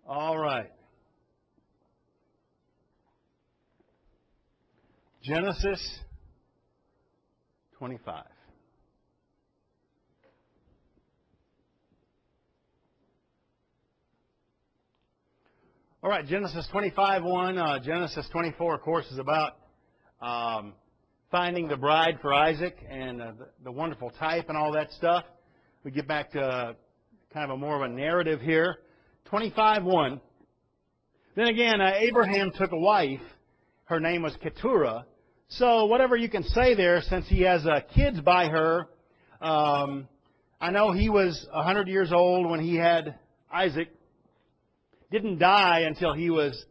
All right. Genesis 25. All right, Genesis 25:1. Genesis 24, of course, is about finding the bride for Isaac and the wonderful type and all that stuff. We get back to kind of a more of a narrative here. 25:1. Then again, Abraham took a wife. Her name was Keturah. So whatever you can say there, since he has kids by her, I know he was 100 years old when he had Isaac. Didn't die until he was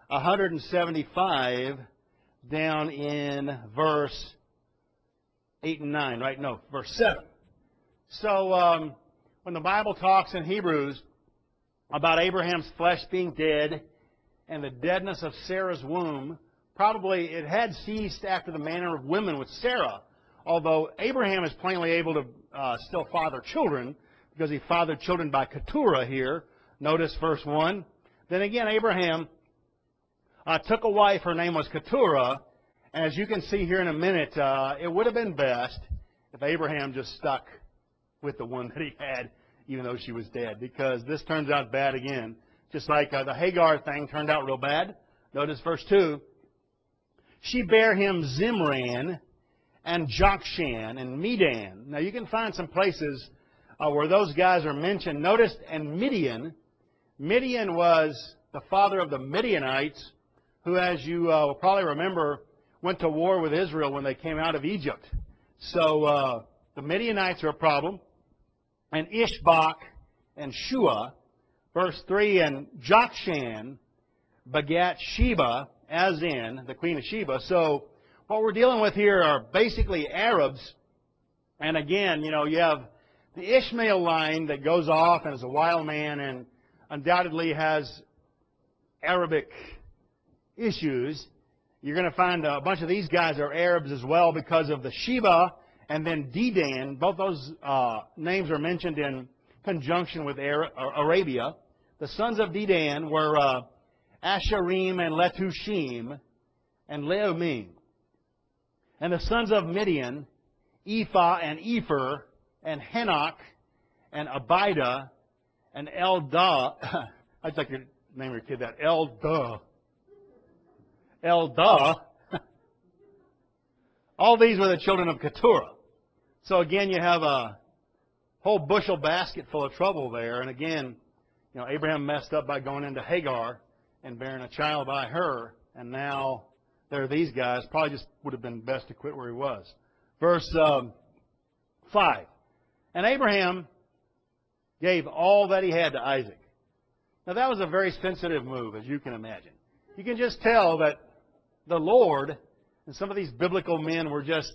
175, down in verse 8 and 9, right? No, verse 7. So when the Bible talks in Hebrews about Abraham's flesh being dead and the deadness of Sarah's womb, probably it had ceased after the manner of women with Sarah, although Abraham is plainly able to still father children because he fathered children by Keturah here. Notice verse 1. Then again, Abraham took a wife. Her name was Keturah. And as you can see here in a minute, it would have been best if Abraham just stuck with the one that he had, even though she was dead, because this turns out bad again. Just like the Hagar thing turned out real bad. Notice verse 2. She bare him Zimran and Jokshan and Medan. Now you can find some places where those guys are mentioned. Notice, and Midian. Midian was the father of the Midianites, who, as you will probably remember, went to war with Israel when they came out of Egypt. So the Midianites are a problem. And Ishbak and Shua. Verse 3, and Jokshan begat Sheba, as in the queen of Sheba. So what we're dealing with here are basically Arabs. And again, you have the Ishmael line that goes off and is a wild man and undoubtedly has Arabic issues. You're going to find a bunch of these guys are Arabs as well because of the Sheba and then Dedan. Both those names are mentioned in conjunction with Arabia. The sons of Dedan were Asherim and Letushim and Leumim. And the sons of Midian, Ephah and Epher and Henoch and Abida and Eldah. I'd like to name your kid that. Eldah. Eldah. All these were the children of Keturah. So again, you have a whole bushel basket full of trouble there. And again, Abraham messed up by going into Hagar and bearing a child by her. And now there are these guys. Probably just would have been best to quit where he was. Verse 5. And Abraham gave all that he had to Isaac. Now that was a very sensitive move, as you can imagine. You can just tell that the Lord and some of these biblical men were just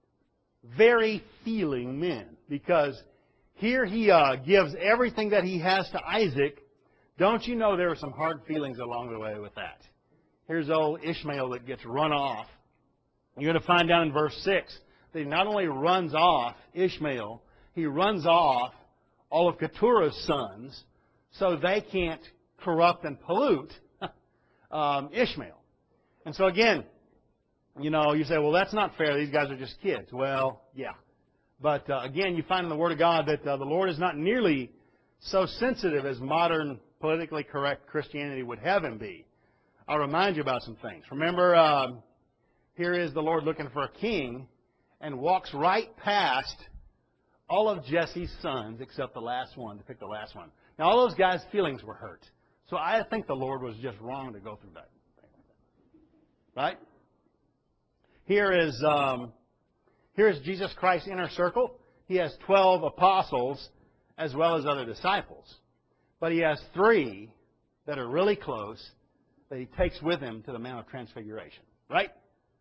very feeling men, because here he gives everything that he has to Isaac. Don't you know there were some hard feelings along the way with that? Here's old Ishmael that gets run off. You're going to find down in verse 6 that he not only runs off Ishmael, he runs off all of Keturah's sons so they can't corrupt and pollute Ishmael. And so again, you say, well, that's not fair. These guys are just kids. Well, yeah. But again, you find in the Word of God that the Lord is not nearly so sensitive as modern politically correct Christianity would have him be. I'll remind you about some things. Remember, here is the Lord looking for a king and walks right past all of Jesse's sons except the last one, to pick the last one. Now, all those guys' feelings were hurt. So I think the Lord was just wrong to go through that. Right? Here is Jesus Christ's inner circle. He has 12 apostles as well as other disciples. But he has 3 that are really close that he takes with him to the Mount of Transfiguration. Right?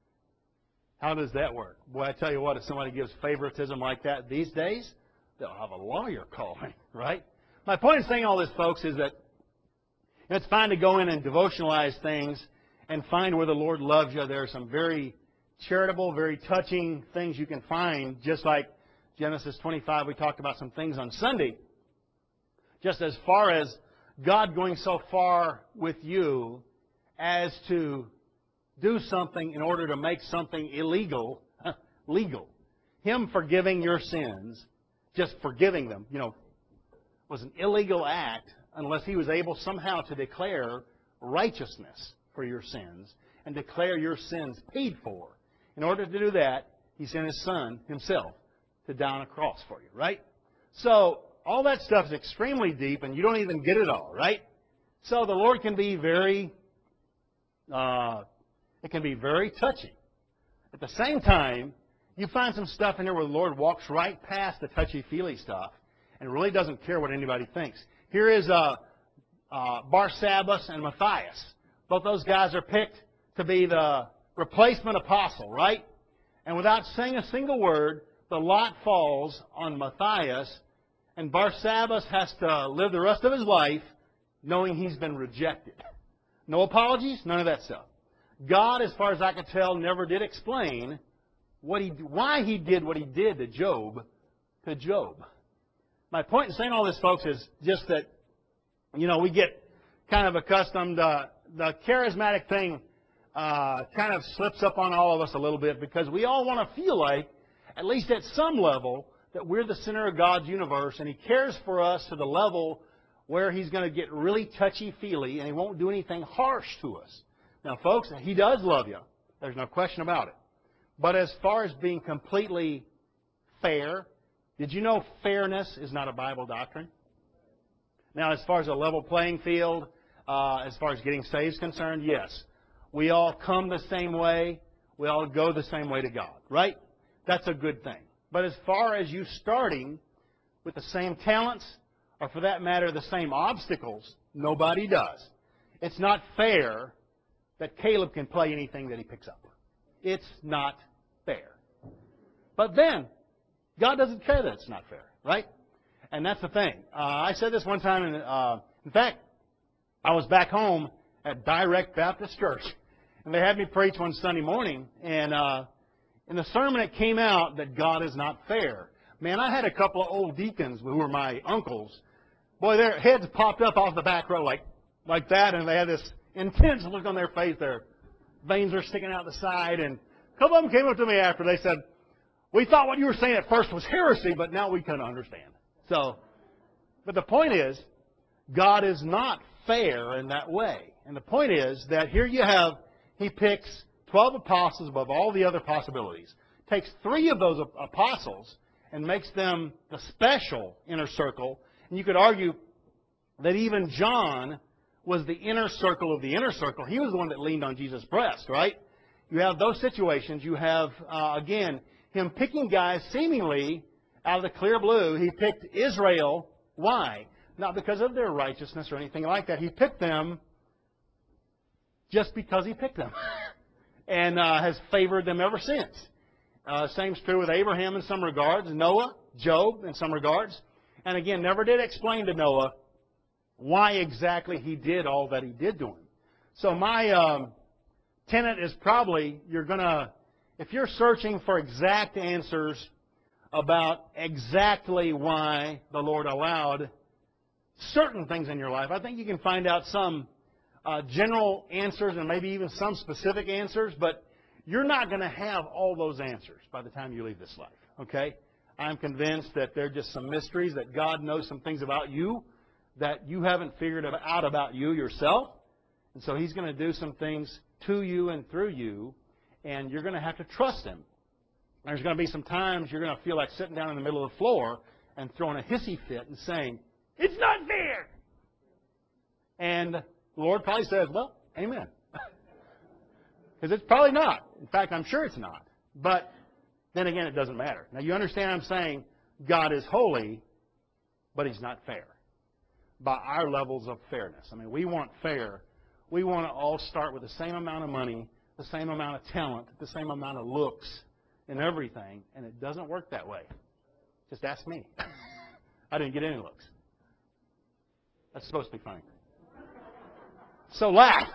How does that work? Boy, I tell you what, if somebody gives favoritism like that these days, they'll have a lawyer call me. Right? My point in saying all this, folks, is that it's fine to go in and devotionalize things and find where the Lord loves you. There are some very charitable, very touching things you can find, just like Genesis 25. We talked about some things on Sunday. Just as far as God going so far with you as to do something in order to make something illegal legal. Him forgiving your sins, just forgiving them, was an illegal act unless He was able somehow to declare righteousness for your sins and declare your sins paid for. In order to do that, He sent His Son Himself to die on a cross for you, right? So, all that stuff is extremely deep and you don't even get it all, right? So the Lord can be very touchy. At the same time, you find some stuff in there where the Lord walks right past the touchy-feely stuff and really doesn't care what anybody thinks. Here is Barsabbas and Matthias. Both those guys are picked to be the replacement apostle, right? And without saying a single word, the lot falls on Matthias, and Barsabbas has to live the rest of his life knowing he's been rejected. No apologies, none of that stuff. God, as far as I could tell, never did explain why He did what He did to Job. My point in saying all this, folks, is just that, we get kind of accustomed. The charismatic thing kind of slips up on all of us a little bit because we all want to feel like, at least at some level, that we're the center of God's universe and He cares for us to the level where He's going to get really touchy-feely and He won't do anything harsh to us. Now, folks, He does love you. There's no question about it. But as far as being completely fair, did you know fairness is not a Bible doctrine? Now, as far as a level playing field, as far as getting saved is concerned, yes. We all come the same way. We all go the same way to God, right? That's a good thing. But as far as you starting with the same talents, or for that matter, the same obstacles, nobody does. It's not fair that Caleb can play anything that he picks up. It's not fair. But then, God doesn't care that it's not fair, right? And that's the thing. I said this one time, and in fact, I was back home at Direct Baptist Church, and they had me preach one Sunday morning, and in the sermon it came out that God is not fair. Man, I had a couple of old deacons who were my uncles. Boy, their heads popped up off the back row like that, and they had this intense look on their face. Their veins were sticking out the side, and a couple of them came up to me after. They said, "We thought what you were saying at first was heresy, but now we can understand." But the point is, God is not fair in that way. And the point is that here you have, He picks 12 apostles above all the other possibilities, takes 3 of those apostles and makes them the special inner circle. And you could argue that even John was the inner circle of the inner circle. He was the one that leaned on Jesus' breast, right? You have those situations. You have, again, Him picking guys seemingly out of the clear blue. He picked Israel. Why? Not because of their righteousness or anything like that. He picked them just because He picked them and has favored them ever since. Same's true with Abraham in some regards, Noah, Job in some regards. And again, never did explain to Noah why exactly he did all that he did to him. So my tenet is probably if you're searching for exact answers about exactly why the Lord allowed certain things in your life, I think you can find out some general answers and maybe even some specific answers, but you're not going to have all those answers by the time you leave this life, okay? I'm convinced that there are just some mysteries, that God knows some things about you that you haven't figured out about you yourself. And so He's going to do some things to you and through you, and you're going to have to trust Him. There's going to be some times you're going to feel like sitting down in the middle of the floor and throwing a hissy fit and saying, "It's not fair." And the Lord probably says, "Well, amen." Because it's probably not. In fact, I'm sure it's not. But then again, it doesn't matter. Now, you understand I'm saying God is holy, but He's not fair by our levels of fairness. I mean, we want fair. We want to all start with the same amount of money, the same amount of talent, the same amount of looks and everything, and it doesn't work that way. Just ask me. I didn't get any looks. That's supposed to be funny. So laugh.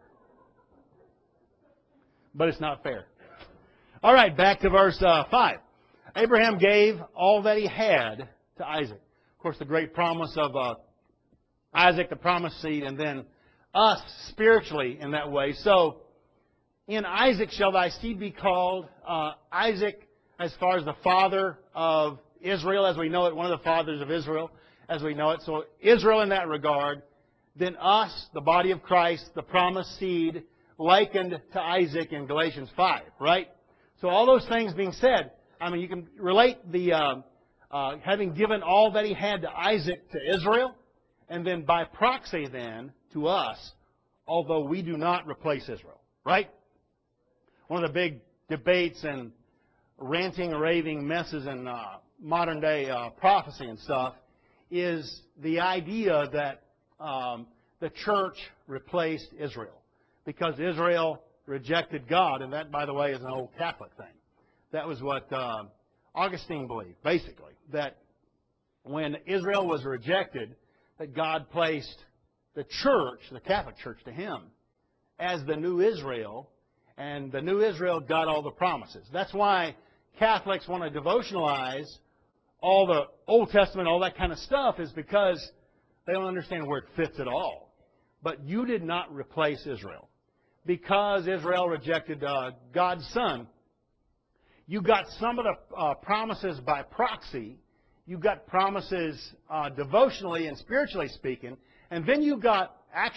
But it's not fair. All right, back to verse 5. Abraham gave all that he had to Isaac. Of course, the great promise of Isaac, the promised seed, and then us spiritually in that way. So, in Isaac shall thy seed be called. Isaac, as far as the father of Israel, as we know it, one of the fathers of Israel, as we know it. So, Israel in that regard. Then us, the body of Christ, the promised seed, likened to Isaac in Galatians 5, right? So all those things being said, I mean, you can relate the having given all that he had to Isaac to Israel, and then by proxy then to us, although we do not replace Israel, right? One of the big debates and ranting, raving messes in modern day prophecy and stuff is the idea that the church replaced Israel because Israel rejected God, and that, by the way, is an old Catholic thing. That was what Augustine believed, basically, that when Israel was rejected, that God placed the church, the Catholic Church, to him as the new Israel, and the new Israel got all the promises. That's why Catholics want to devotionalize all the Old Testament, all that kind of stuff, is because they don't understand where it fits at all. But you did not replace Israel. Because Israel rejected God's Son, you got some of the promises by proxy. You got promises devotionally and spiritually speaking. And then you got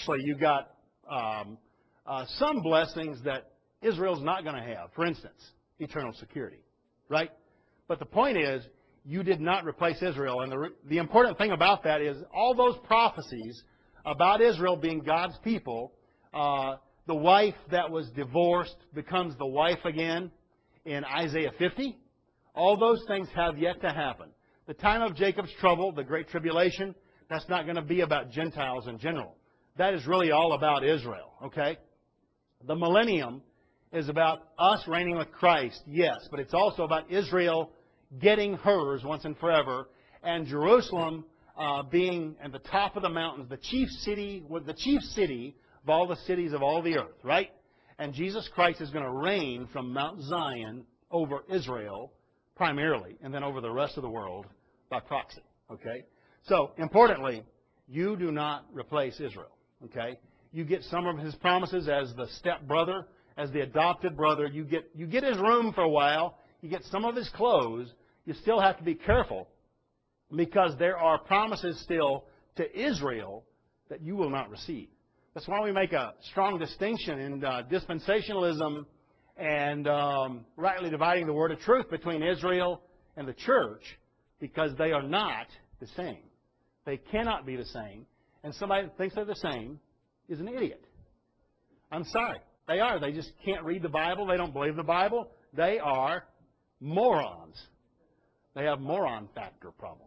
some blessings that Israel's not going to have. For instance, eternal security. Right? But the point is, you did not replace Israel. And the important thing about that is all those prophecies about Israel being God's people, the wife that was divorced becomes the wife again in Isaiah 50. All those things have yet to happen. The time of Jacob's trouble, the Great Tribulation, that's not going to be about Gentiles in general. That is really all about Israel, okay? The millennium is about us reigning with Christ, yes, but it's also about Israel getting hers once and forever, and Jerusalem being at the top of the mountains, the chief city of all the cities of all the earth, right? And Jesus Christ is going to reign from Mount Zion over Israel primarily, and then over the rest of the world by proxy, okay? So, importantly, you do not replace Israel, okay? You get some of his promises as the step-brother, as the adopted brother. You get his room for a while. You get some of his clothes. You still have to be careful because there are promises still to Israel that you will not receive. That's why we make a strong distinction in dispensationalism and rightly dividing the word of truth between Israel and the church, because they are not the same. They cannot be the same. And somebody that thinks they're the same is an idiot. I'm sorry. They are. They just can't read the Bible. They don't believe the Bible. They are morons. They have moron factor problems.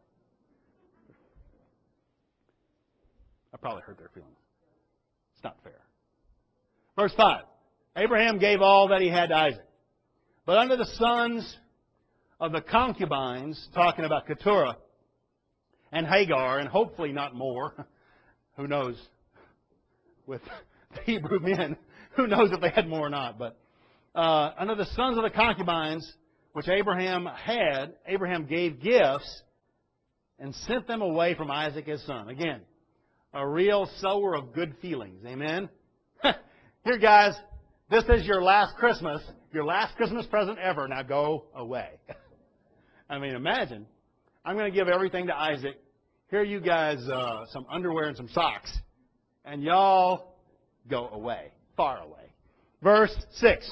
I probably hurt their feelings. It's not fair. Verse 5. Abraham gave all that he had to Isaac. But unto the sons of the concubines, talking about Keturah and Hagar, and hopefully not more, who knows, with the Hebrew men, who knows if they had more or not, but unto the sons of the concubines, which Abraham had, Abraham gave gifts and sent them away from Isaac his son. Again, a real sower of good feelings. Amen? Here, guys, this is your last Christmas present ever. Now go away. I mean, imagine. I'm going to give everything to Isaac. Here, you guys, some underwear and some socks. And y'all go away. Far away. Verse 6.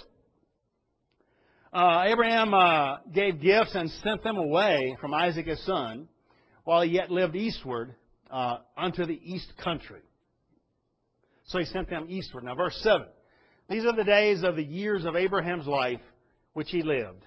Abraham gave gifts and sent them away from Isaac his son, while he yet lived eastward unto the east country. So he sent them eastward. Now, verse 7. These are the days of the years of Abraham's life, which he lived,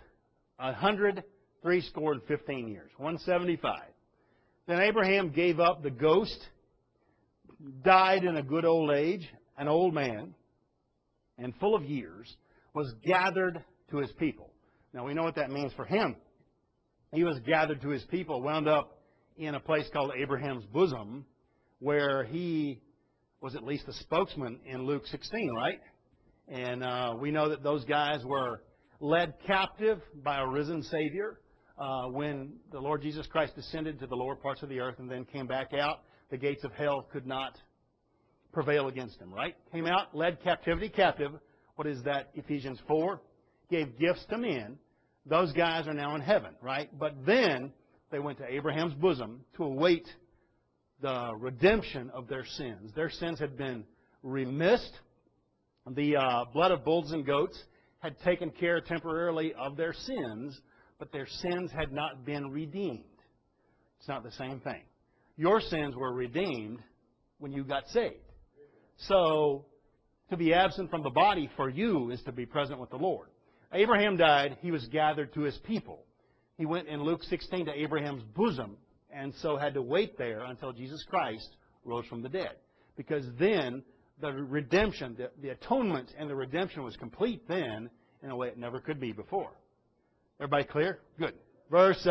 115 years, 175. Then Abraham gave up the ghost, died in a good old age, an old man, and full of years, was gathered to his people. Now, we know what that means for him. He was gathered to his people, wound up in a place called Abraham's bosom, where he was at least a spokesman in Luke 16, right? And we know that those guys were led captive by a risen Savior when the Lord Jesus Christ descended to the lower parts of the earth and then came back out. the gates of hell could not prevail against him, right? Came out, led captivity captive. What is that? Ephesians 4. Gave gifts to men. Those guys are now in heaven, right? But then they went to Abraham's bosom to await the redemption of their sins. Their sins had been remissed. The blood of bulls and goats had taken care temporarily of their sins, but their sins had not been redeemed. It's not the same thing. Your sins were redeemed when you got saved. So, to be absent from the body for you is to be present with the Lord. Abraham died. He was gathered to his people. He went in Luke 16 to Abraham's bosom and so had to wait there until Jesus Christ rose from the dead. Because then the redemption, the atonement and the redemption was complete then in a way it never could be before. Everybody clear? Good. Verse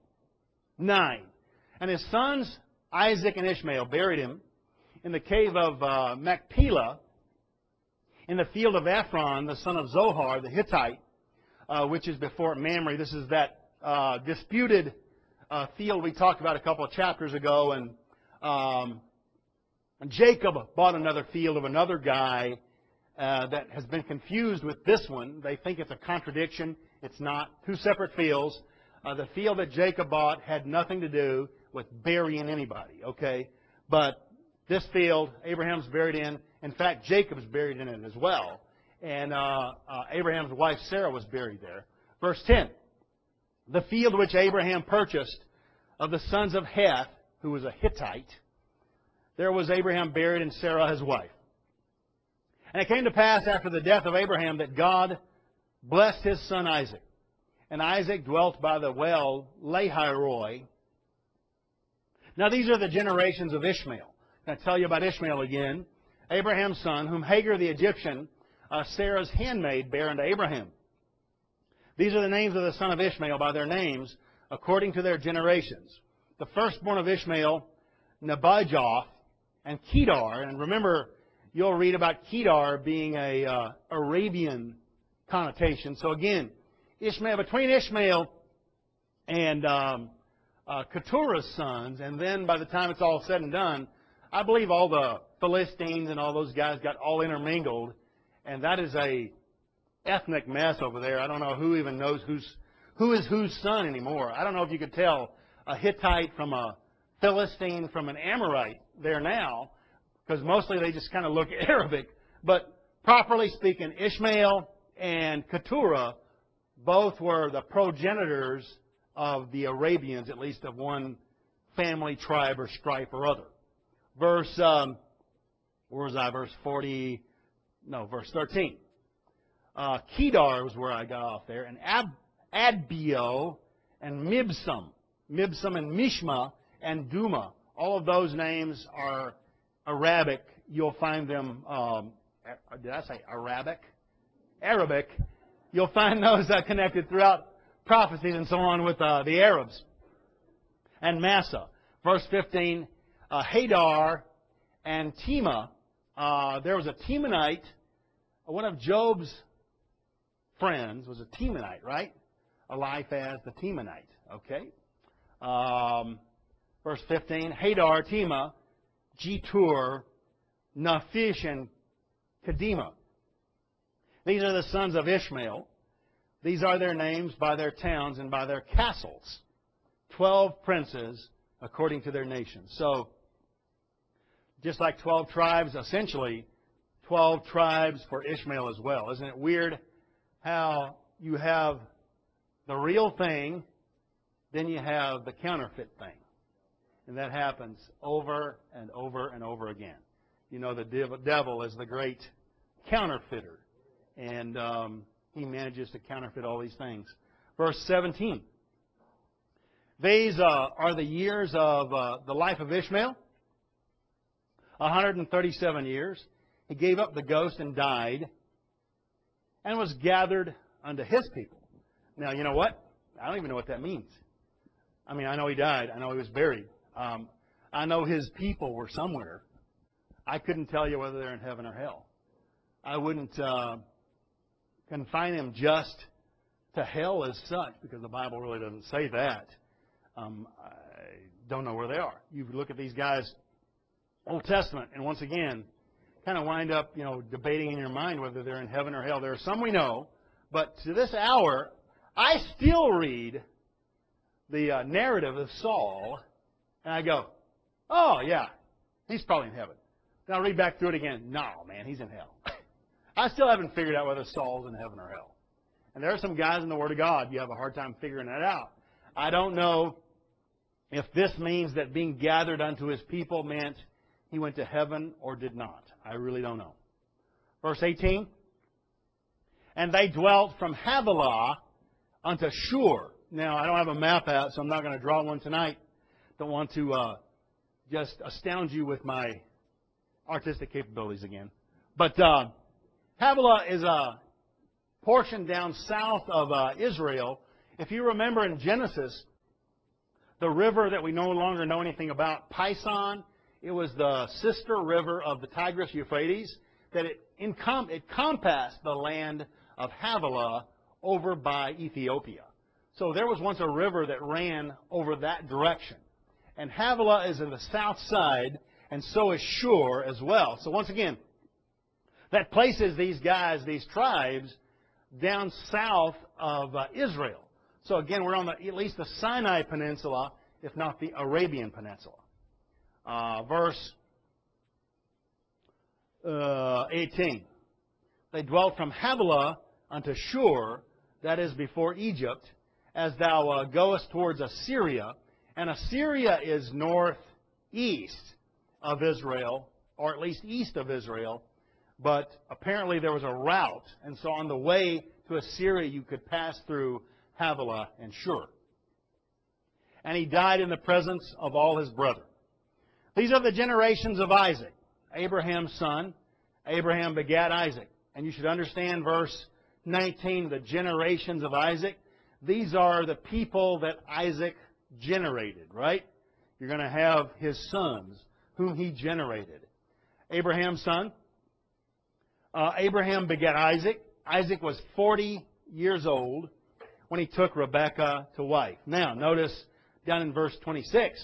9. And his sons Isaac and Ishmael buried him in the cave of Machpelah, in the field of Ephron, the son of Zohar, the Hittite, which is before Mamre. This is that disputed field we talked about a couple of chapters ago. And Jacob bought another field of another guy that has been confused with this one. They think it's a contradiction. It's not. Two separate fields. The field that Jacob bought had nothing to do with burying anybody, okay? But this field, Abraham's buried in. In fact, Jacob's buried in it as well. And Abraham's wife Sarah was buried there. Verse 10. The field which Abraham purchased of the sons of Heth, who was a Hittite, there was Abraham buried and Sarah his wife. And it came to pass after the death of Abraham that God blessed his son Isaac. And Isaac dwelt by the well Lahairoi. Now these are the generations of Ishmael. Can I tell you about Ishmael again? Abraham's son, whom Hagar the Egyptian, Sarah's handmaid, bare unto Abraham. These are the names of the son of Ishmael by their names, according to their generations. The firstborn of Ishmael, Nebajoth, and Kedar. And remember, you'll read about Kedar being a Arabian connotation. So again, Ishmael, between Ishmael and Keturah's sons, and then by the time it's all said and done, I believe all the Philistines and all those guys got all intermingled, and that is a ethnic mess over there. I don't know who even knows who is whose son anymore. I don't know if you could tell a Hittite from a Philistine from an Amorite there now, because mostly they just kind of look Arabic. But properly speaking, Ishmael and Keturah both were the progenitors of the Arabians, at least of one family, tribe, or stripe or other. Verse, where was I? Verse 40, no, verse 13. Kedar was where I got off there, and Adbeo and Mibsam. Mibsam and Mishma and Duma. All of those names are Arabic. You'll find them, did I say Arabic? Arabic. You'll find those connected throughout prophecies and so on with the Arabs. And Massa. Verse 15, Hadar and Tema. There was a Temanite. One of Job's friends was a Temanite, right? Eliphaz the Temanite. Okay. Verse 15, Hadar, Tema, Jetur, Naphish, and Kedema. These are the sons of Ishmael. These are their names by their towns and by their castles. 12 princes according to their nations. So, just like 12 tribes, essentially 12 tribes for Ishmael as well. Isn't it weird how you have the real thing, then you have the counterfeit thing. And that happens over and over and over again. You know, the devil is the great counterfeiter. And he manages to counterfeit all these things. Verse 17. These are the years of the life of Ishmael. 137 years. He gave up the ghost and died, and was gathered unto his people. Now, you know what? I don't even know what that means. I mean, I know he died. I know he was buried. I know his people were somewhere. I couldn't tell you whether they're in heaven or hell. I wouldn't confine him just to hell as such, because the Bible really doesn't say that. I don't know where they are. You look at these guys Old Testament. And once again, kind of wind up, debating in your mind whether they're in heaven or hell. There are some we know, but to this hour, I still read the narrative of Saul, and I go, oh, yeah, he's probably in heaven. Then I'll read back through it again. No, man, he's in hell. I still haven't figured out whether Saul's in heaven or hell. And there are some guys in the Word of God, you have a hard time figuring that out. I don't know if this means that being gathered unto his people meant he went to heaven or did not. I really don't know. Verse 18. And they dwelt from Havilah unto Shur. Now, I don't have a map out, so I'm not going to draw one tonight. Don't want to just astound you with my artistic capabilities again. But Havilah is a portion down south of Israel. If you remember in Genesis, the river that we no longer know anything about, Pison, it was the sister river of the Tigris Euphrates, that it encompassed the land of Havilah over by Ethiopia. So there was once a river that ran over that direction. And Havilah is in the south side, and so is Shur as well. So once again, that places these guys, these tribes, down south of Israel. So again, we're on at least the Sinai Peninsula, if not the Arabian Peninsula. Verse 18. They dwelt from Havilah unto Shur, that is before Egypt, as thou goest towards Assyria. And Assyria is northeast of Israel, or at least east of Israel. But apparently there was a route, and so on the way to Assyria you could pass through Havilah and Shur. And he died in the presence of all his brethren. These are the generations of Isaac, Abraham's son. Abraham begat Isaac. And you should understand verse 19, the generations of Isaac. These are the people that Isaac generated, right? You're going to have his sons, whom he generated. Abraham's son. Abraham begat Isaac. Isaac was 40 years old when he took Rebekah to wife. Now, notice down in verse 26,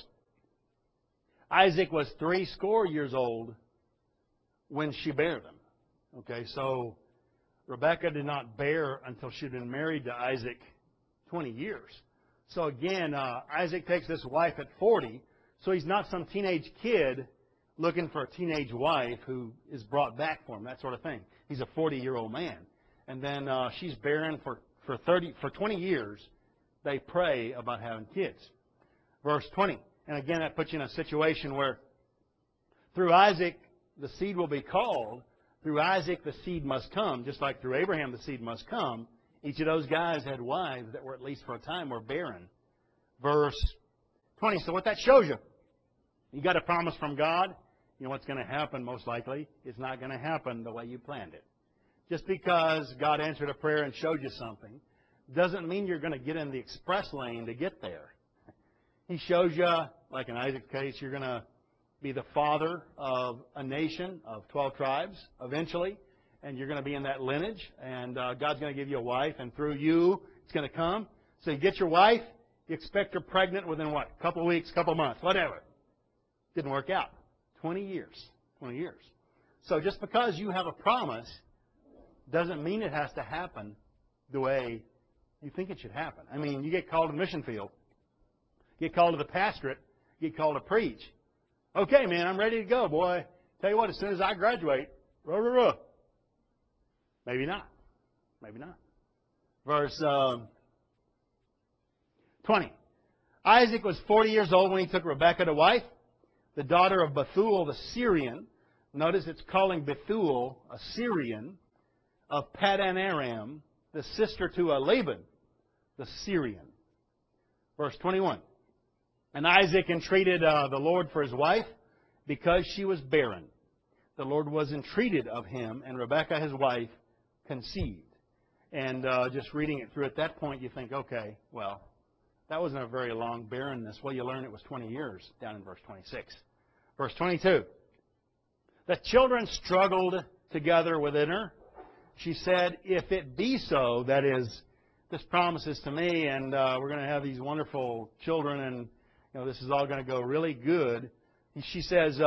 Isaac was 80 years old when she bare them. Okay, so Rebekah did not bear until she'd been married to Isaac 20 years. So again, Isaac takes this wife at 40, so he's not some teenage kid looking for a teenage wife who is brought back for him, that sort of thing. He's a 40-year-old man. And then she's barren for 20 years. They pray about having kids. Verse 20. And again, that puts you in a situation where through Isaac, the seed will be called. Through Isaac, the seed must come. Just like through Abraham, the seed must come. Each of those guys had wives that were, at least for a time, were barren. Verse 20. So what that shows you, you got a promise from God. You know what's going to happen most likely? It's not going to happen the way you planned it. Just because God answered a prayer and showed you something doesn't mean you're going to get in the express lane to get there. He shows you, like in Isaac's case, you're going to be the father of a nation of 12 tribes eventually, and you're going to be in that lineage, and God's going to give you a wife, and through you, it's going to come. So you get your wife, you expect her pregnant within what? A couple of weeks, couple of months, whatever. Didn't work out. 20 years. 20 years. So just because you have a promise doesn't mean it has to happen the way you think it should happen. I mean, you get called to the mission field. You get called to the pastorate. You get called to preach. Okay, man, I'm ready to go, boy. Tell you what, as soon as I graduate, maybe not. Maybe not. Verse 20. Isaac was 40 years old when he took Rebekah to wife, the daughter of Bethuel the Syrian. Notice it's calling Bethuel a Syrian, of Paddan Aram, the sister to Laban the Syrian. Verse 21. And Isaac entreated the Lord for his wife because she was barren. The Lord was entreated of him, and Rebekah, his wife, conceived. And just reading it through at that point, you think, okay, well, that wasn't a very long barrenness. Well, you learn it was 20 years down in verse 26. Verse 22. The children struggled together within her. She said, if it be so, that is, this promises to me, and we're going to have these wonderful children, and this is all going to go really good. She says,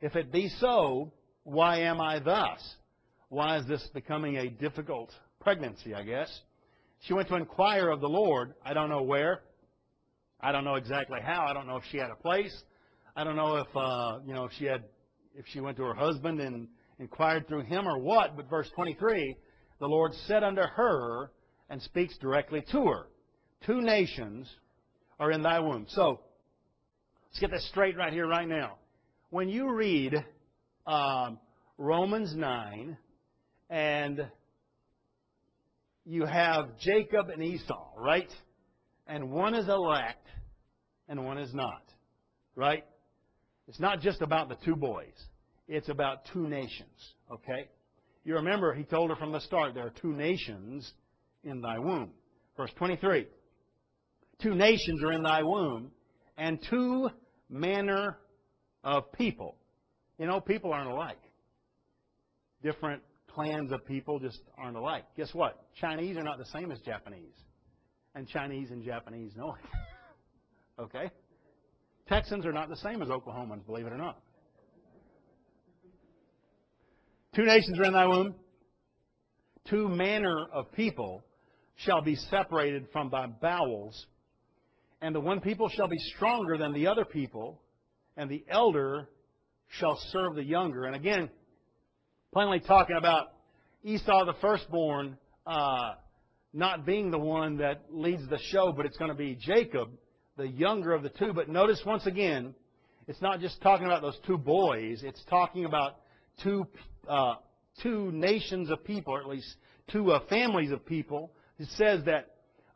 If it be so, why am I thus? Why is this becoming a difficult pregnancy, I guess? She went to inquire of the Lord. I don't know where. I don't know exactly how. I don't know if she had a place. I don't know if she went to her husband and inquired through him or what. But verse 23, the Lord said unto her, and speaks directly to her, 2 nations are in thy womb. So, let's get this straight right here, right now. When you read Romans 9, and you have Jacob and Esau, right? And one is elect, and one is not, right? It's not just about the 2 boys. It's about 2 nations, okay? You remember, he told her from the start, there are 2 nations in thy womb. Verse 23, 2 nations are in thy womb, and 2 manner of people. You know, people aren't alike. Different clans of people just aren't alike. Guess what? Chinese are not the same as Japanese. And Chinese and Japanese know it. Okay? Texans are not the same as Oklahomans, believe it or not. 2 nations are in thy womb. 2 manner of people shall be separated from thy bowels. And the one people shall be stronger than the other people, and the elder shall serve the younger. And again, plainly talking about Esau the firstborn not being the one that leads the show, but it's going to be Jacob, the younger of the 2. But notice once again, it's not just talking about those 2 boys. It's talking about two nations of people, or at least 2 families of people. It says that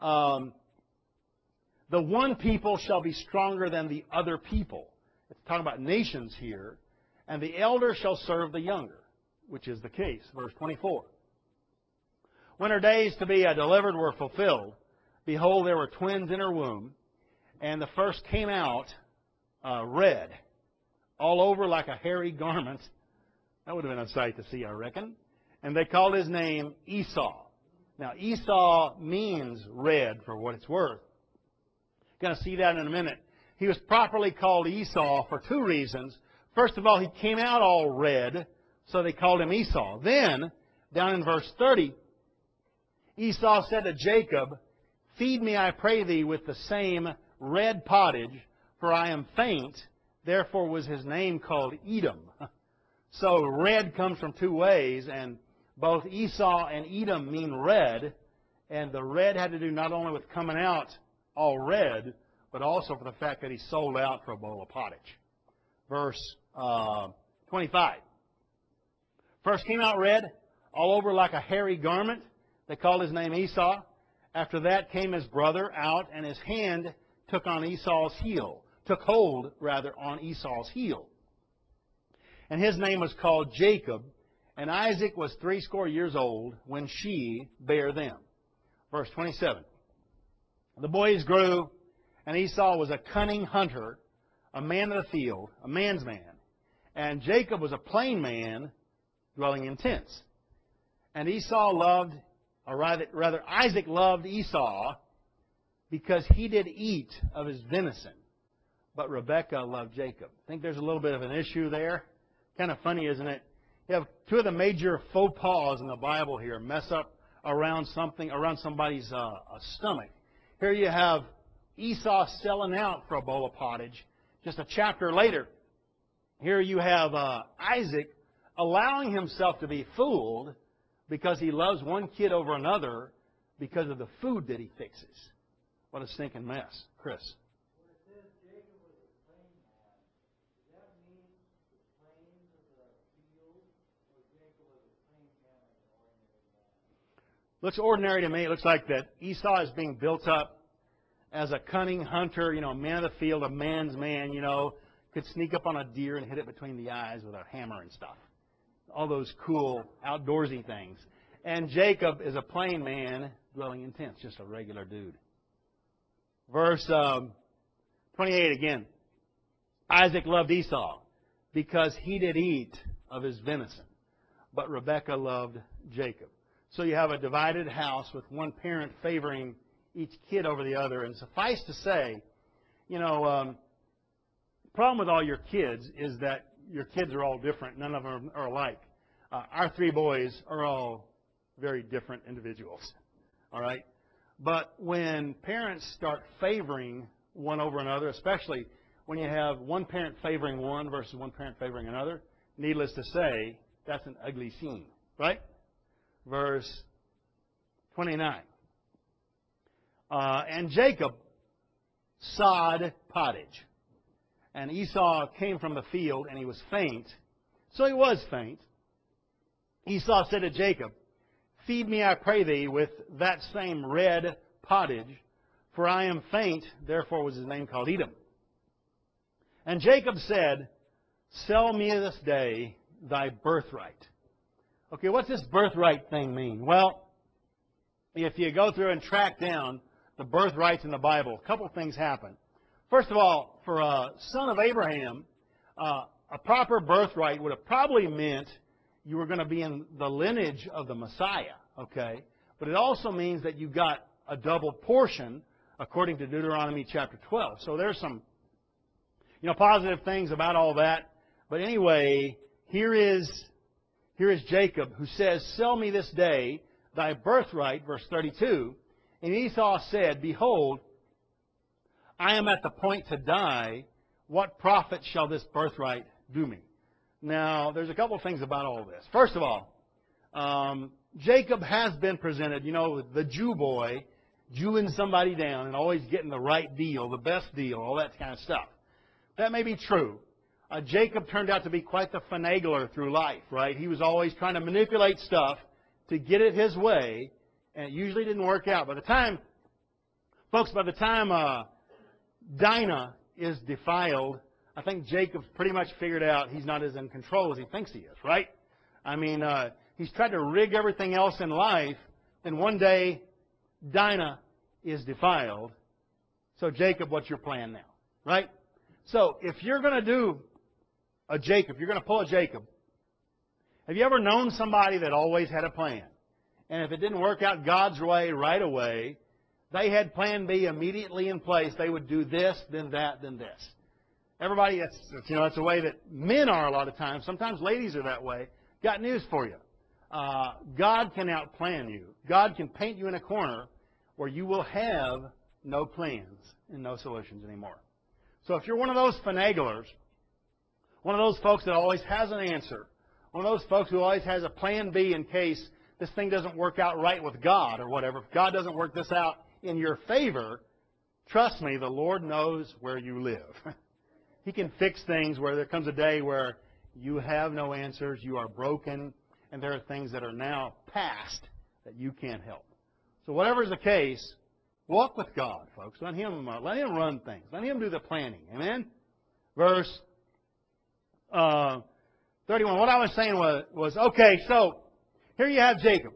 the one people shall be stronger than the other people. It's talking about nations here. And the elder shall serve the younger, which is the case. Verse 24. When her days to be delivered were fulfilled, behold, there were twins in her womb, and the first came out red, all over like a hairy garment. That would have been a sight to see, I reckon. And they called his name Esau. Now, Esau means red, for what it's worth. Going to see that in a minute. He was properly called Esau for 2 reasons. First of all, he came out all red, so they called him Esau. Then, down in verse 30, Esau said to Jacob, feed me, I pray thee, with the same red pottage, for I am faint. Therefore was his name called Edom. So red comes from 2 ways, and both Esau and Edom mean red. And the red had to do not only with coming out all red, but also for the fact that he sold out for a bowl of pottage. Verse 25. First came out red, all over like a hairy garment. They called his name Esau. After that came his brother out, and his hand took hold on Esau's heel. And his name was called Jacob. And Isaac was 80 years old when she bare them. Verse 27. The boys grew, and Esau was a cunning hunter, a man of the field, a man's man. And Jacob was a plain man, dwelling in tents. And Isaac loved Esau because he did eat of his venison. But Rebekah loved Jacob. I think there's a little bit of an issue there. Kind of funny, isn't it? You have 2 of the major faux pas in the Bible here mess up around somebody's stomach. Here you have Esau selling out for a bowl of pottage. Just a chapter later, here you have Isaac allowing himself to be fooled because he loves one kid over another because of the food that he fixes. What a stinking mess. Chris. Looks ordinary to me. It looks like that Esau is being built up as a cunning hunter, a man of the field, a man's man, could sneak up on a deer and hit it between the eyes with a hammer and stuff. All those cool outdoorsy things. And Jacob is a plain man dwelling in tents, just a regular dude. Verse 28 again. Isaac loved Esau because he did eat of his venison, but Rebekah loved Jacob. So you have a divided house with one parent favoring each kid over the other. And suffice to say, problem with all your kids is that your kids are all different. None of them are alike. Our 3 boys are all very different individuals. All right? But when parents start favoring one over another, especially when you have one parent favoring one versus one parent favoring another, needless to say, that's an ugly scene. Right? Verse 29. And Jacob sod pottage. And Esau came from the field, and he was faint. So he was faint. Esau said to Jacob, Feed me, I pray thee, with that same red pottage, for I am faint. Therefore was his name called Edom. And Jacob said, Sell me this day thy birthright. Okay, what's this birthright thing mean? Well, if you go through and track down the birthrights in the Bible, a couple things happen. First of all, for a son of Abraham, a proper birthright would have probably meant you were going to be in the lineage of the Messiah, okay? But it also means that you got a double portion, according to Deuteronomy chapter 12. So there's some, positive things about all that. But anyway, here is Jacob, who says, Sell me this day thy birthright, verse 32. And Esau said, Behold, I am at the point to die. What profit shall this birthright do me? Now, there's a couple of things about all this. First of all, Jacob has been presented, the Jew boy, Jewing somebody down and always getting the right deal, the best deal, all that kind of stuff. That may be true. Jacob turned out to be quite the finagler through life, right? He was always trying to manipulate stuff to get it his way, and it usually didn't work out. By the time Dinah is defiled, I think Jacob's pretty much figured out he's not as in control as he thinks he is, right? I mean, he's tried to rig everything else in life, and one day Dinah is defiled. So Jacob, what's your plan now, right? So if you're going to do a Jacob, you're going to pull a Jacob, have you ever known somebody that always had a plan? And if it didn't work out God's way right away, they had plan B immediately in place. They would do this, then that, then this. Everybody, that's the way that men are a lot of times. Sometimes ladies are that way. Got news for you. God can outplan you. God can paint you in a corner where you will have no plans and no solutions anymore. So if you're one of those finaglers, one of those folks that always has an answer, one of those folks who always has a plan B in case this thing doesn't work out right with God or whatever, if God doesn't work this out in your favor, trust me, the Lord knows where you live. He can fix things where there comes a day where you have no answers, you are broken, and there are things that are now past that you can't help. So whatever is the case, walk with God, folks. Let Him run things. Let Him do the planning. Amen? Verse 31. What I was saying was, okay, so here you have Jacob.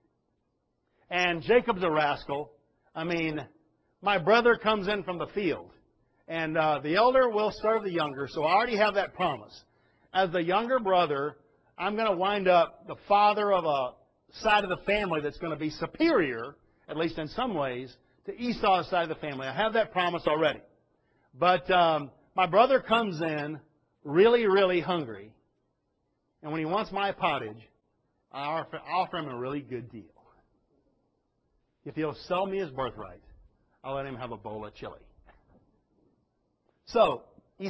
And Jacob's a rascal. I mean, my brother comes in from the field. And the elder will serve the younger, so I already have that promise. As the younger brother, I'm going to wind up the father of a side of the family that's going to be superior, at least in some ways, to Esau's side of the family. I have that promise already. But my brother comes in really, really hungry. And when he wants my pottage, I offer him a really good deal. If he'll sell me his birthright, I'll let him have a bowl of chili. So,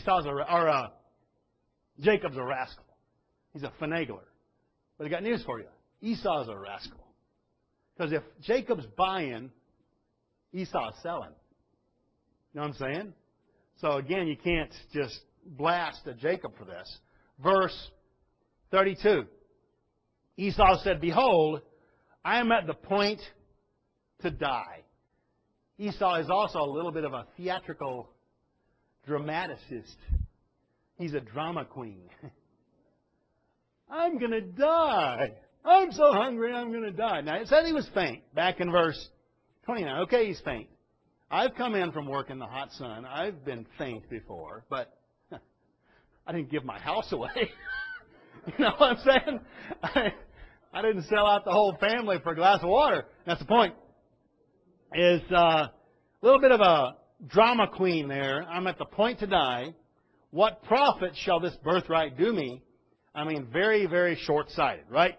Jacob's a rascal. He's a finagler. But I got news for you. Esau's a rascal. Because if Jacob's buying, Esau's selling. You know what I'm saying? So again, you can't just blast a Jacob for this. Verse 32. Esau said, Behold, I am at the point to die. Esau is also a little bit of a theatrical dramaticist. He's a drama queen. I'm going to die. I'm so hungry, I'm going to die. Now, it said he was faint back in verse 29. Okay, he's faint. I've come in from work in the hot sun. I've been faint before, but I didn't give my house away. You know what I'm saying? I didn't sell out the whole family for a glass of water. That's the point. Is a little bit of a drama queen there. I'm at the point to die. what profit shall this birthright do me? I mean, very, very short-sighted, right?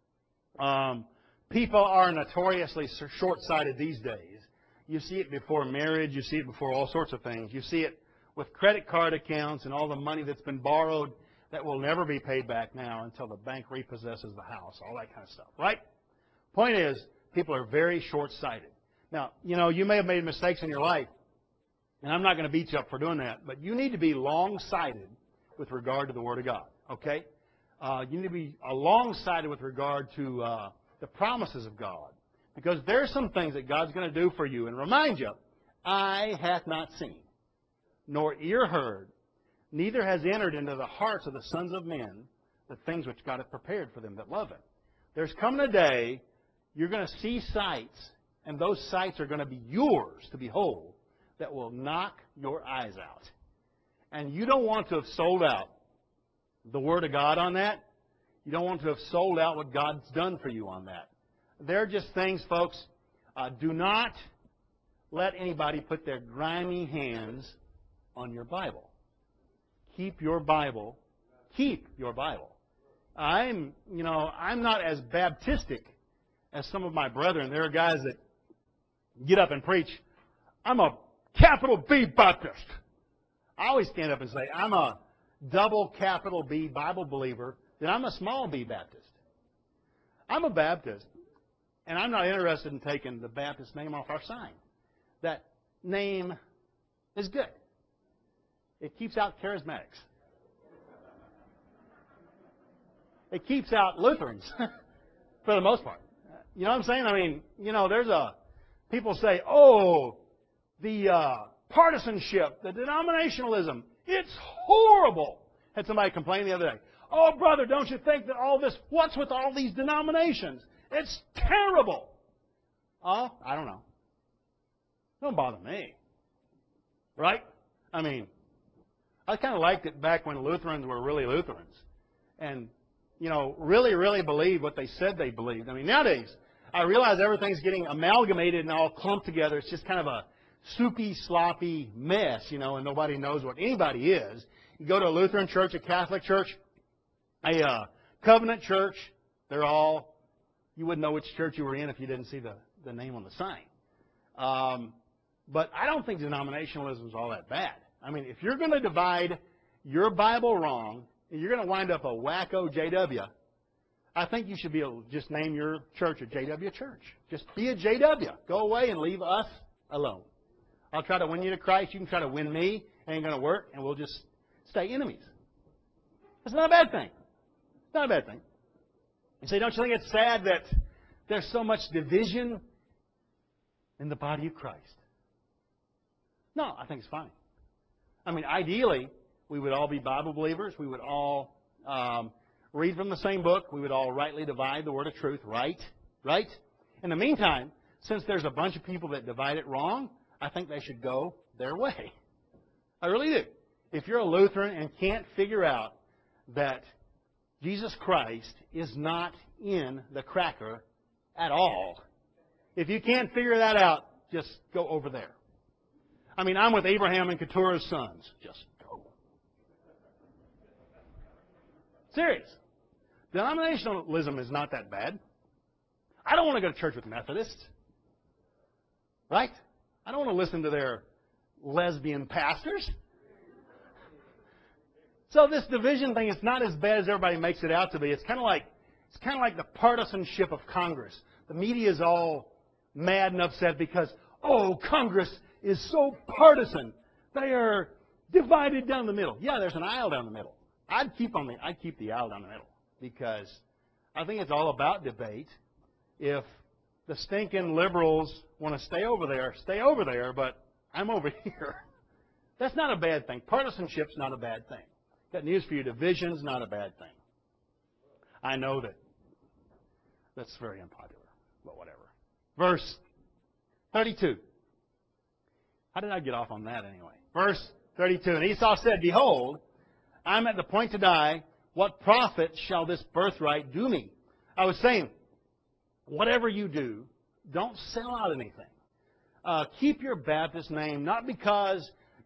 People are notoriously short-sighted these days. You see it before marriage. You see it before all sorts of things. You see it with credit card accounts and all the money that's been borrowed that will never be paid back now until the bank repossesses the house, all that kind of stuff, right? Point is, people are very short-sighted. Now, you may have made mistakes in your life, and I'm not going to beat you up for doing that, but you need to be long-sighted with regard to the Word of God, okay? You need to be long-sighted with regard to the promises of God, because there's some things that God's going to do for you. And remind you, eye hath not seen, nor ear heard, neither has entered into the hearts of the sons of men the things which God hath prepared for them that love Him. There's coming a day you're going to see sights, and those sights are going to be yours to behold, that will knock your eyes out. And you don't want to have sold out the Word of God on that. You don't want to have sold out what God's done for you on that. They're just things, folks. Do not let anybody put their grimy hands on your Bible. Keep your Bible. Keep your Bible. I'm not as Baptistic as some of my brethren. There are guys that get up and preach, I'm a capital B Baptist. I always stand up and say, I'm a double capital B Bible believer, then I'm a small B Baptist. I'm a Baptist, and I'm not interested in taking the Baptist name off our sign. That name is good. It keeps out charismatics. It keeps out Lutherans, for the most part. You know what I'm saying? I mean, people say, the partisanship, the denominationalism, it's horrible. Had somebody complain the other day. Oh, brother, don't you think that all this, what's with all these denominations? It's terrible. Oh, I don't know. Don't bother me. Right? I mean, I kind of liked it back when Lutherans were really Lutherans. And, really, really believed what they said they believed. I mean, nowadays, I realize everything's getting amalgamated and all clumped together. It's just kind of a soupy, sloppy mess, and nobody knows what anybody is. You go to a Lutheran church, a Catholic church, a Covenant church, you wouldn't know which church you were in if you didn't see the name on the sign. But I don't think denominationalism is all that bad. I mean, if you're going to divide your Bible wrong, and you're going to wind up a wacko JW, I think you should be able to just name your church a JW church. Just be a JW. Go away and leave us alone. I'll try to win you to Christ. You can try to win me. It ain't going to work, and we'll just stay enemies. That's not a bad thing. It's not a bad thing. You say, don't you think it's sad that there's so much division in the body of Christ? No, I think it's fine. I mean, ideally, we would all be Bible believers. We would all read from the same book. We would all rightly divide the word of truth, right? Right? In the meantime, since there's a bunch of people that divide it wrong, I think they should go their way. I really do. If you're a Lutheran and can't figure out that Jesus Christ is not in the cracker at all, if you can't figure that out, just go over there. I mean, I'm with Abraham and Keturah's sons. Just go. Serious. Denominationalism is not that bad. I don't want to go to church with Methodists. Right? I don't want to listen to their lesbian pastors. So this division thing is not as bad as everybody makes it out to be. It's kind of like the partisanship of Congress. The media is all mad and upset because, Congress is so partisan. They are divided down the middle. Yeah, there's an aisle down the middle. I'd keep the aisle down the middle because I think it's all about debate. If the stinking liberals want to stay over there, but I'm over here. That's not a bad thing. Partisanship's not a bad thing. Got news for you. Division's not a bad thing. I know that's very unpopular, but whatever. Verse 32. How did I get off on that anyway? Verse 32. And Esau said, Behold, I'm at the point to die. What profit shall this birthright do me? I was saying, whatever you do, don't sell out anything. Keep your Baptist name, not because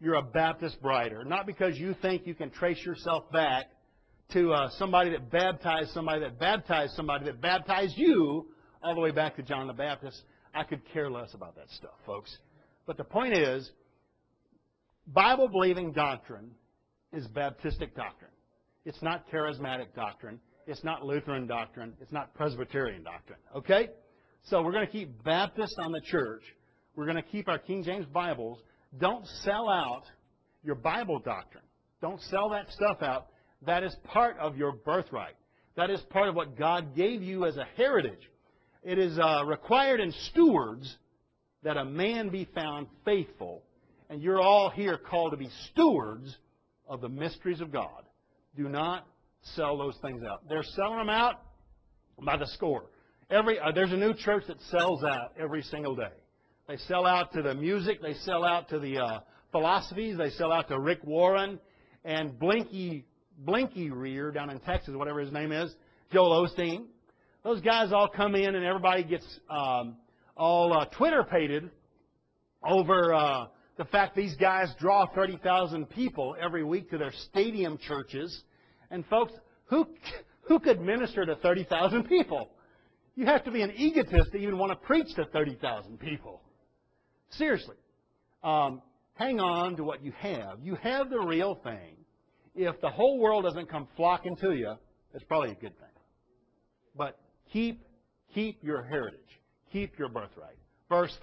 you're a Baptist brighter. Not because you think you can trace yourself back to somebody that baptized somebody that baptized somebody that baptized you all the way back to John the Baptist. I could care less about that stuff, folks. But the point is, Bible-believing doctrine is Baptistic doctrine. It's not charismatic doctrine. It's not Lutheran doctrine. It's not Presbyterian doctrine. Okay? So we're going to keep Baptist on the church. We're going to keep our King James Bibles. Don't sell out your Bible doctrine. Don't sell that stuff out. That is part of your birthright. That is part of what God gave you as a heritage. It is required in stewards that a man be found faithful. And you're all here called to be stewards of the mysteries of God. Do not sell those things out. They're selling them out by the score. There's a new church that sells out every single day. They sell out to the music. They sell out to the philosophies. They sell out to Rick Warren and Blinky Rear down in Texas, whatever his name is, Joel Osteen. Those guys all come in and everybody gets all Twitter-pated over the fact these guys draw 30,000 people every week to their stadium churches. And folks, who could minister to 30,000 people? You have to be an egotist to even want to preach to 30,000 people. Seriously. Hang on to what you have. You have the real thing. If the whole world doesn't come flocking to you, it's probably a good thing. But keep your heritage. Keep your birthright. Verse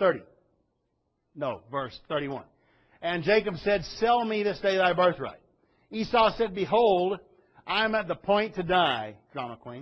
31. And Jacob said, sell me this day thy birthright. Esau said, behold, I am at the point to die, drama queen.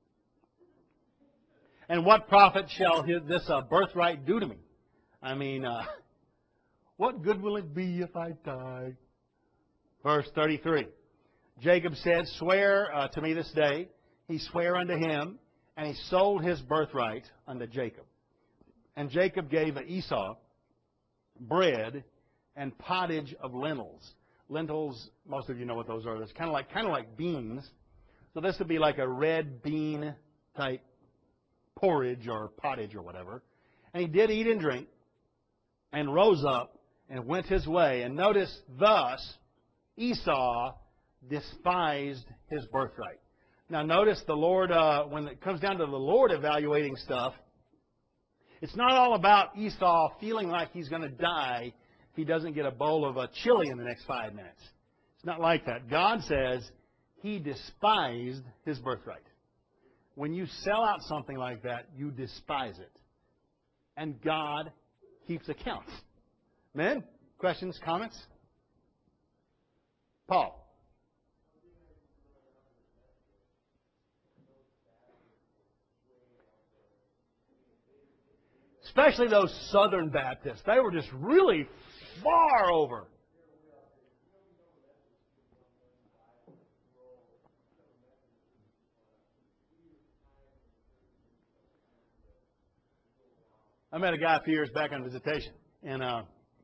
And what profit shall this birthright do to me? I mean, what good will it be if I die? Verse 33. Jacob said, swear to me this day. He sware unto him, and he sold his birthright unto Jacob. And Jacob gave Esau bread and pottage of lentils. Lentils, most of you know what those are. It's kind of like beans. So this would be like a red bean type porridge or pottage or whatever. And he did eat and drink and rose up and went his way. And notice, thus Esau despised his birthright. Now notice the Lord, when it comes down to the Lord evaluating stuff, it's not all about Esau feeling like he's going to die if he doesn't get a bowl of chili in the next 5 minutes. It's not like that. God says he despised his birthright. When you sell out something like that, you despise it. And God keeps accounts. Men, questions, comments? Paul. Especially those Southern Baptists. They were just really far over. I met a guy a few years back on visitation. And he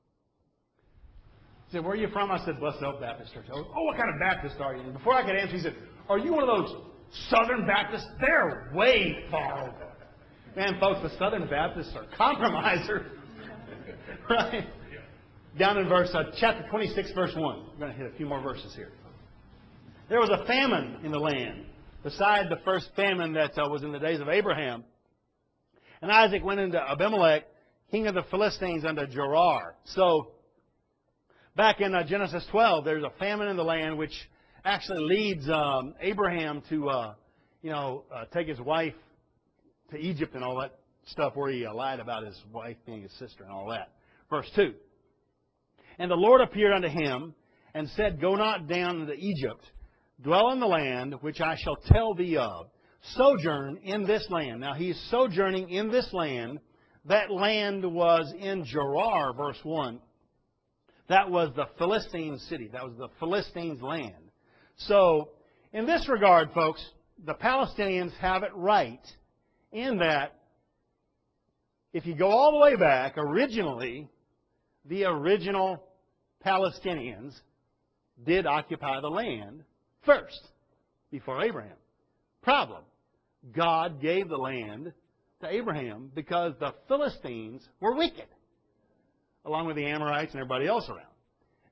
said, where are you from? I said, Blessed Oak Baptist Church. Oh, what kind of Baptist are you? And before I could answer, he said, are you one of those Southern Baptists? They're way far over. Man, folks, the Southern Baptists are compromisers. Right? Down in chapter 26, verse 1. We're going to hit a few more verses here. There was a famine in the land, beside the first famine that was in the days of Abraham. And Isaac went into Abimelech, king of the Philistines, unto Gerar. So, back in Genesis 12, there's a famine in the land, which actually leads Abraham to, take his wife to Egypt and all that stuff, where he lied about his wife being his sister and all that. Verse 2. And the Lord appeared unto him and said, go not down into Egypt, dwell in the land which I shall tell thee of. Sojourn in this land. Now he's sojourning in this land. That land was in Gerar, verse 1. That was the Philistine city. That was the Philistines' land. So, in this regard, folks, the Palestinians have it right in that if you go all the way back, originally, the original Palestinians did occupy the land first, before Abraham. Problem. God gave the land to Abraham because the Philistines were wicked, along with the Amorites and everybody else around.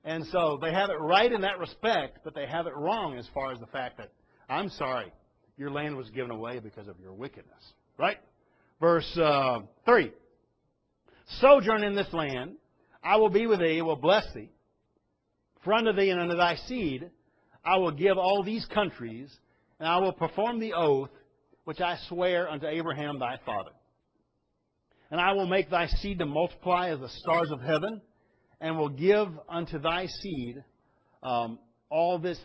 And so they have it right in that respect, but they have it wrong as far as the fact that, I'm sorry, your land was given away because of your wickedness. Right? Verse 3. Sojourn in this land, I will be with thee, will bless thee. For unto thee and unto thy seed I will give all these countries, and I will perform the oath which I swear unto Abraham thy father. And I will make thy seed to multiply as the stars of heaven, and will give unto thy seed all these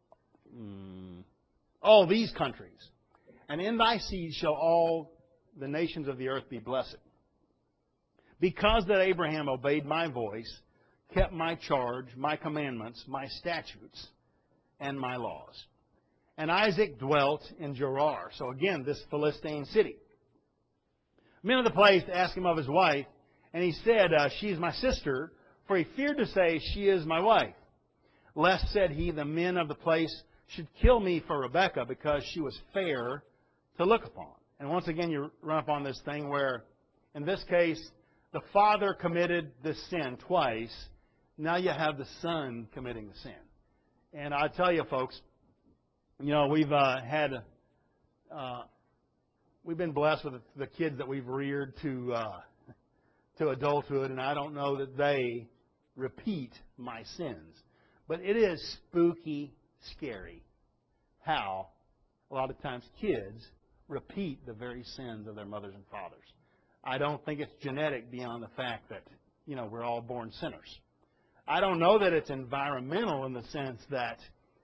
countries. And in thy seed shall all the nations of the earth be blessed. Because that Abraham obeyed my voice, kept my charge, my commandments, my statutes, and my laws. And Isaac dwelt in Gerar. So again, this Philistine city. Men of the place asked him of his wife, and he said, she is my sister, for he feared to say, she is my wife. Lest, said he, the men of the place should kill me for Rebekah, because she was fair to look upon. And once again, you run upon this thing where, in this case, the father committed this sin twice. Now you have the son committing the sin. And I tell you, folks, you know, we've been blessed with the kids that we've reared to adulthood, and I don't know that they repeat my sins. But it is spooky, scary how a lot of times kids repeat the very sins of their mothers and fathers. I don't think it's genetic beyond the fact that, you know, we're all born sinners. I don't know that it's environmental in the sense that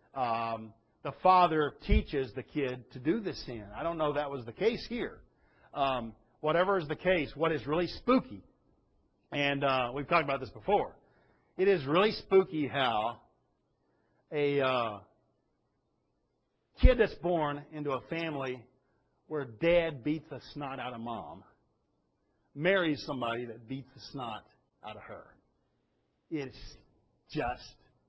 the father teaches the kid to do the sin. I don't know that was the case here. Whatever is the case, what is really spooky, and we've talked about this before, it is really spooky how a kid that's born into a family where dad beats the snot out of mom marries somebody that beats the snot out of her. It's just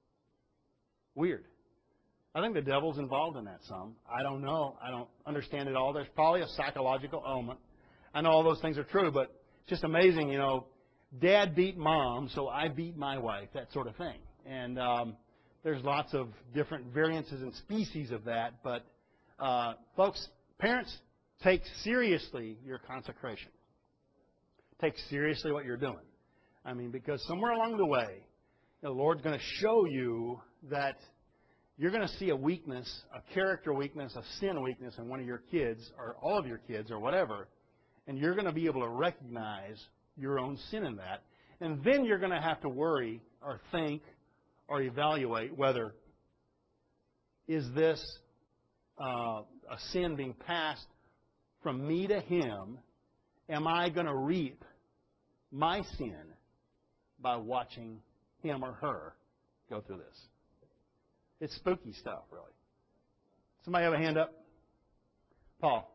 weird. I think the devil's involved in that some. I don't know. I don't understand it all. There's probably a psychological element. I know all those things are true, but it's just amazing, you know, dad beat mom, so I beat my wife, that sort of thing. And there's lots of different variances and species of that. But, folks, parents, take seriously your consecration. Take seriously what you're doing. I mean, because somewhere along the way, the Lord's going to show you that you're going to see a weakness, a character weakness, a sin weakness in one of your kids, or all of your kids, or whatever, and you're going to be able to recognize your own sin in that. And then you're going to have to worry or think or evaluate whether is this a sin being passed from me to him? Am I going to reap my sin by watching him or her go through this? It's spooky stuff, really. Somebody have a hand up? Paul.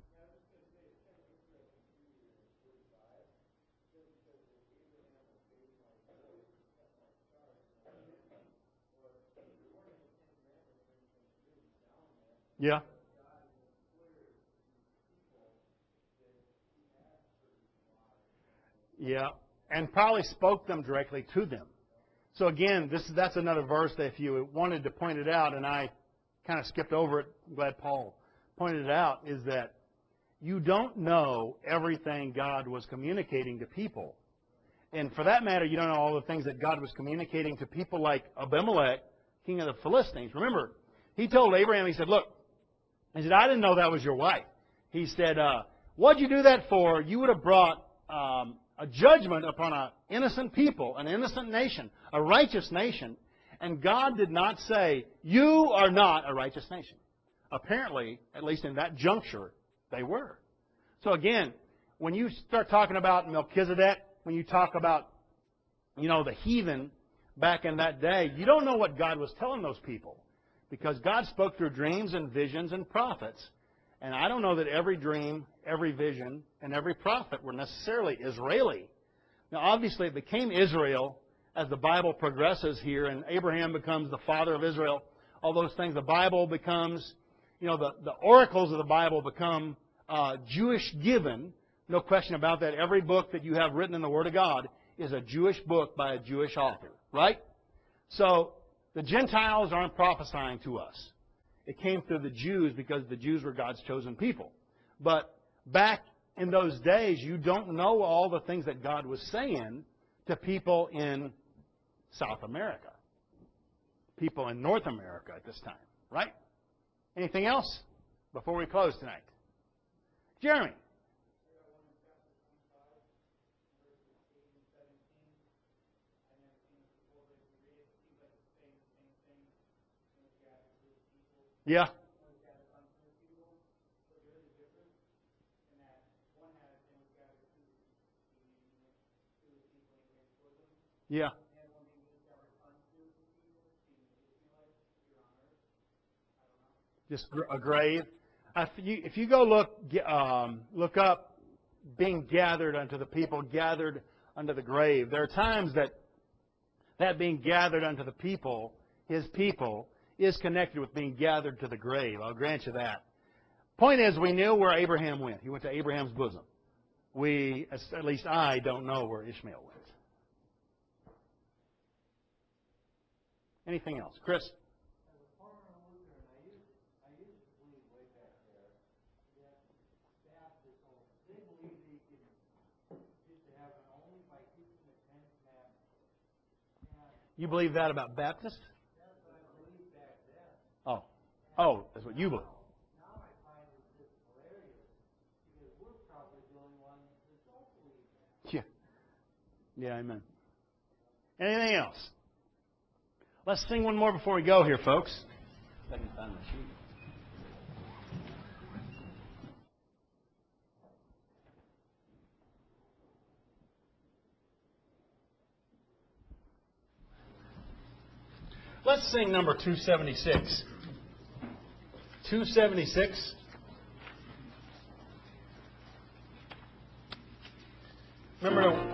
Yeah. Yeah. And probably spoke them directly to them. So again, that's another verse that if you wanted to point it out, and I kind of skipped over it, I'm glad Paul pointed it out, is that you don't know everything God was communicating to people. And for that matter, you don't know all the things that God was communicating to people like Abimelech, king of the Philistines. Remember, he told Abraham, he said, look, he said, I didn't know that was your wife. He said, what'd you do that for? You would have brought a judgment upon an innocent people, an innocent nation, a righteous nation. And God did not say, you are not a righteous nation. Apparently, at least in that juncture, they were. So again, when you start talking about Melchizedek, when you talk about, you know, the heathen back in that day, you don't know what God was telling those people. Because God spoke through dreams and visions and prophets. And I don't know that every dream, every vision, and every prophet were necessarily Israeli. Now, obviously, it became Israel as the Bible progresses here, and Abraham becomes the father of Israel. All those things. The Bible becomes, you know, the oracles of the Bible become Jewish given. No question about that. Every book that you have written in the Word of God is a Jewish book by a Jewish author, right? So the Gentiles aren't prophesying to us. It came through the Jews because the Jews were God's chosen people. But back in those days, you don't know all the things that God was saying to people in South America, people in North America at this time, right? Anything else before we close tonight? Jeremy. Yeah. Yeah. Just a grave. If you go look up being gathered unto the people, gathered unto the grave, there are times that being gathered unto the people, his people, is connected with being gathered to the grave. I'll grant you that. Point is, we knew where Abraham went. He went to Abraham's bosom. At least I don't know where Ishmael went. Anything else? Chris? You believe that about Baptists? Oh. Oh, that's what you believe. Yeah. Yeah, amen. Anything else? Let's sing one more before we go here, folks. If I can find my sheet. Let's sing number 276. 276. Remember,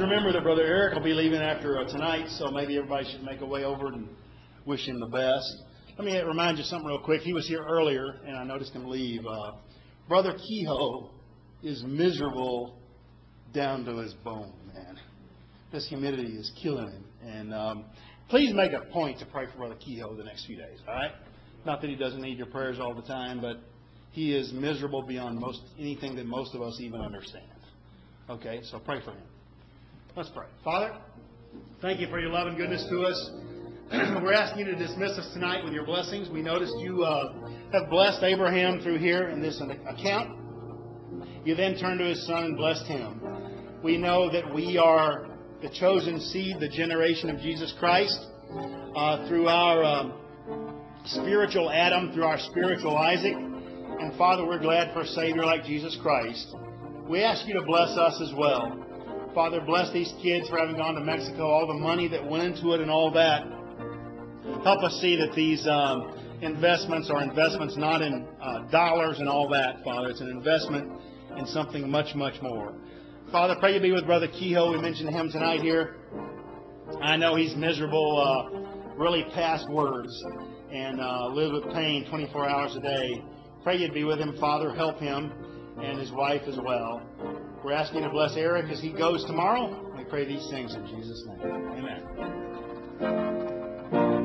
remember that Brother Eric will be leaving after tonight, so maybe everybody should make a way over and wish him the best. Let me remind you something real quick. He was here earlier, and I noticed him leave. Brother Kehoe is miserable down to his bone, man. This humidity is killing him. And please make a point to pray for Brother Kehoe the next few days, all right? Not that he doesn't need your prayers all the time, but he is miserable beyond anything that most of us even understand. Okay, so pray for him. Let's pray. Father, thank you for your love and goodness to us. We're asking you to dismiss us tonight with your blessings. We noticed you have blessed Abraham through here in this account. You then turned to his son and blessed him. We know that we are the chosen seed, the generation of Jesus Christ, through our spiritual Adam, through our spiritual Isaac. And Father, we're glad for a Savior like Jesus Christ. We ask you to bless us as well. Father, bless these kids for having gone to Mexico, all the money that went into it and all that. Help us see that these investments are investments not in dollars and all that, Father. It's an investment in something much, much more. Father, pray you be with Brother Kehoe. We mentioned him tonight here. I know he's miserable, really past words, and lives with pain 24 hours a day. Pray you'd be with him, Father. Help him and his wife as well. We're asking you to bless Eric as he goes tomorrow. We pray these things in Jesus' name. Amen.